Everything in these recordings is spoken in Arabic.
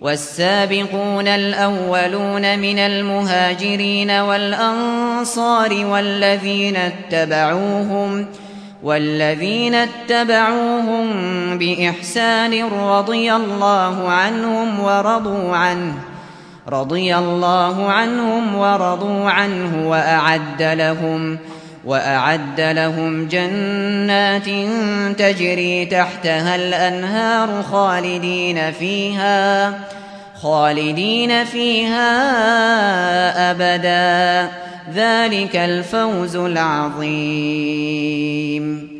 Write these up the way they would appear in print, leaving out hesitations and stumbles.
والسابقون الأولون من المهاجرين والأنصار والذين اتبعوهم بإحسان رضي الله عنهم ورضوا عنه وأعد لهم جنات تجري تحتها الأنهار خالدين فيها أبدا، ذلك الفوز العظيم.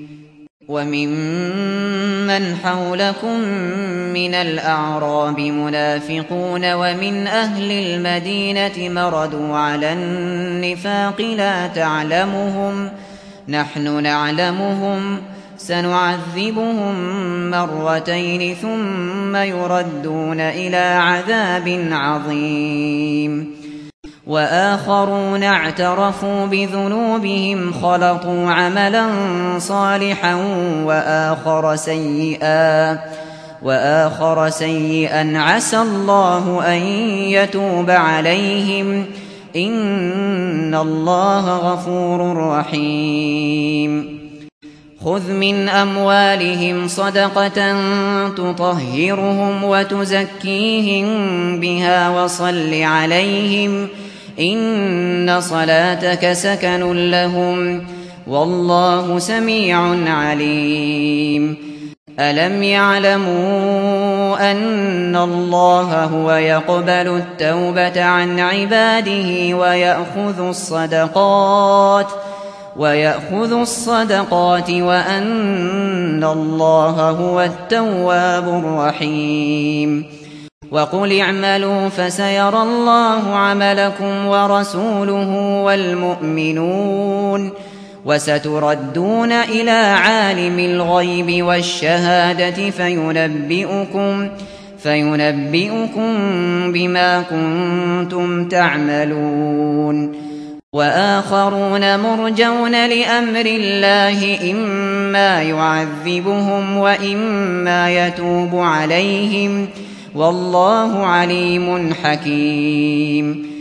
وممن حولكم من الأعراب منافقون ومن أهل المدينة مردوا على النفاق لا تعلمهم، نحن نعلمهم، سنعذبهم مرتين ثم يردون إلى عذاب عظيم. وآخرون اعترفوا بذنوبهم خلطوا عملا صالحا وآخر سيئا عسى الله أن يتوب عليهم، إن الله غفور رحيم. خذ من أموالهم صدقة تطهرهم وتزكيهم بها وصل عليهم، إن صلاتك سكن لهم، والله سميع عليم. ألم يعلموا أن الله هو يقبل التوبة عن عباده ويأخذ الصدقات وأن الله هو التواب الرحيم. وقل اعملوا فسيرى الله عملكم ورسوله والمؤمنون، وستردون إلى عالم الغيب والشهادة فينبئكم بما كنتم تعملون. وآخرون مرجون لأمر الله، إما يعذبهم وإما يتوب عليهم، والله عليم حكيم.